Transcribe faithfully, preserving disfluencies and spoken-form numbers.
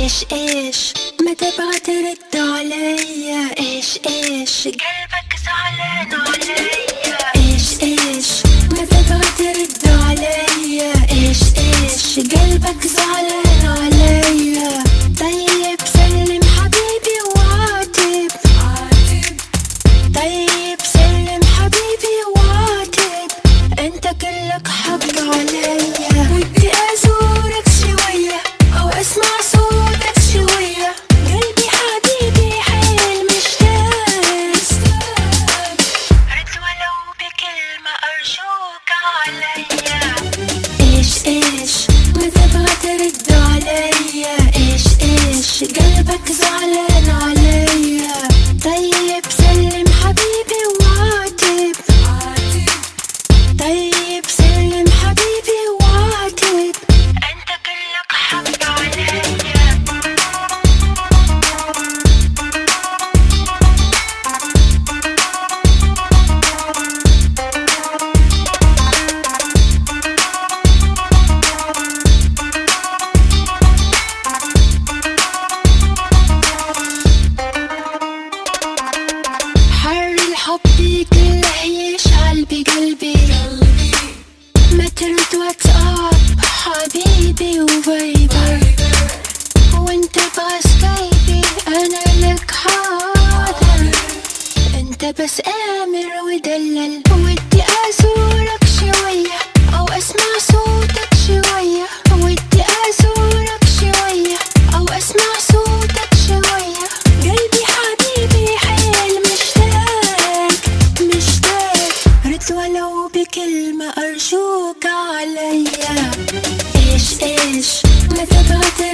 ايش ايش ما تبغى ترد عليا؟ ايش ايش قلبك زعلان عليا؟ ايش ايش ما تبغى ترد عليا؟ ايش ايش قلبك زعلان عليا؟ طيب سلم حبيبي وعاتب، طيب سلم حبيبي وعاتب، انت كلك حق عليا. ودي ازورك شوية او اسمع صوتك شوية، قلبي حبيبي حيل مشتاق، رد ولو بكلمة ارجوك عليا. ايش ايش ما تبغى ترد عليا؟ ايش ايش قلبك زعلان عليا؟ طيب سلم حبيبي وعاتب، طيب سلم حبيبي وعاتب، انت كلك حق عليا. حر الحب كله يشعل بقلبي، ما ترد واتساب حبيبي وفايبر، وانت بس غايبي انا لك حاضر، انت بس امر ودلل. ودي ازورك شوية او اسمع صوتك شوية، ودي ازورك شوية او اسمع صوتك شوية، قلبي حبيبي حيل مشتاق مشتاق، رد ولو بكلمة ارجوك عليا. ايش ايش ما تبغى